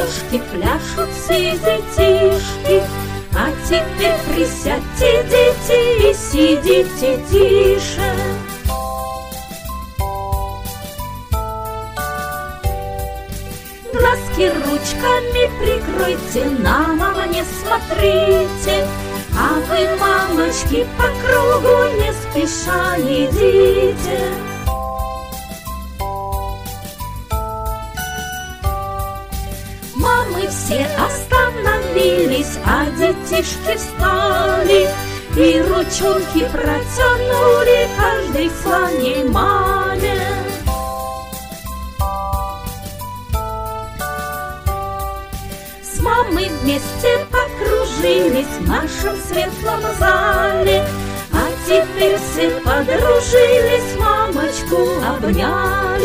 девушки, пляшут все детишки. А теперь присядьте, дети, и сидите тише. Глазки ручками прикройте, на маму не смотрите. А вы, мамочки, по кругу не спеша идите. Мамы все остановились, а детишки встали и ручонки протянули каждой своей маме. С мамой вместе покружились в нашем светлом зале, а теперь все подружились, мамочку обняли.